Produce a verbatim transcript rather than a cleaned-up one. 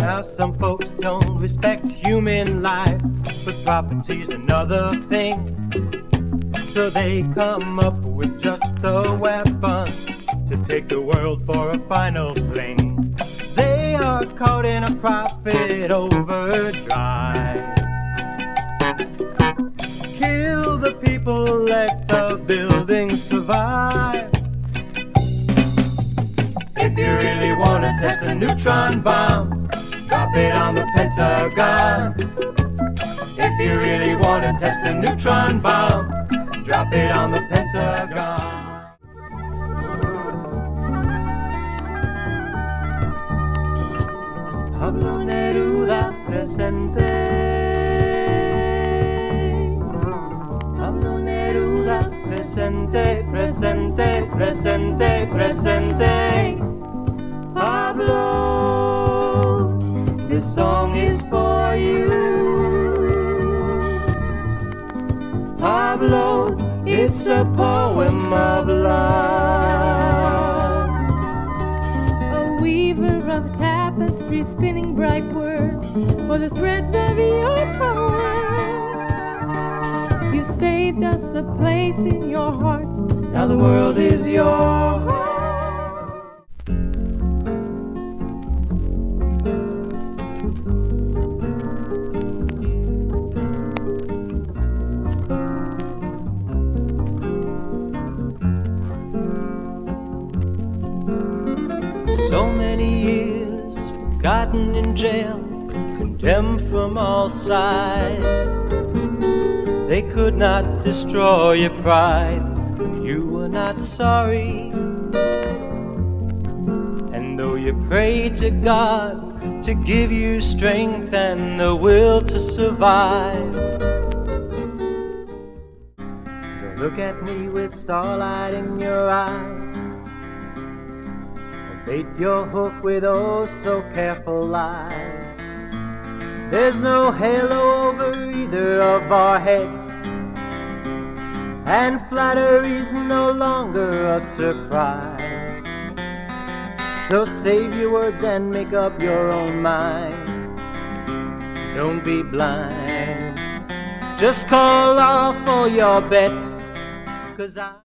Now some folks don't respect human life, but property's another thing. So they come up with just a weapon to take the world for a final fling. They are caught in a profit overdrive. Kill the people, let the buildings survive. If you really want to test a neutron bomb, drop it on the Pentagon. If you really want to test a neutron bomb, drop it on the Pentagon. Pablo Neruda presente. Pablo Neruda presente, presente, presente, presente. Pablo, this song is for you. Pablo, it's a poem of love. A weaver of tapestry, spinning bright words for the threads of your poem. You saved us a place in your heart. Now the world is yours. So many years forgotten in jail, condemned from all sides. They could not destroy your pride, you were not sorry. And though you prayed to God to give you strength and the will to survive, don't look at me with starlight in your eyes. Bait your hook with oh so careful lies. There's no halo over either of our heads, and flattery's no longer a surprise. So save your words and make up your own mind. Don't be blind, just call off all your bets, 'cause I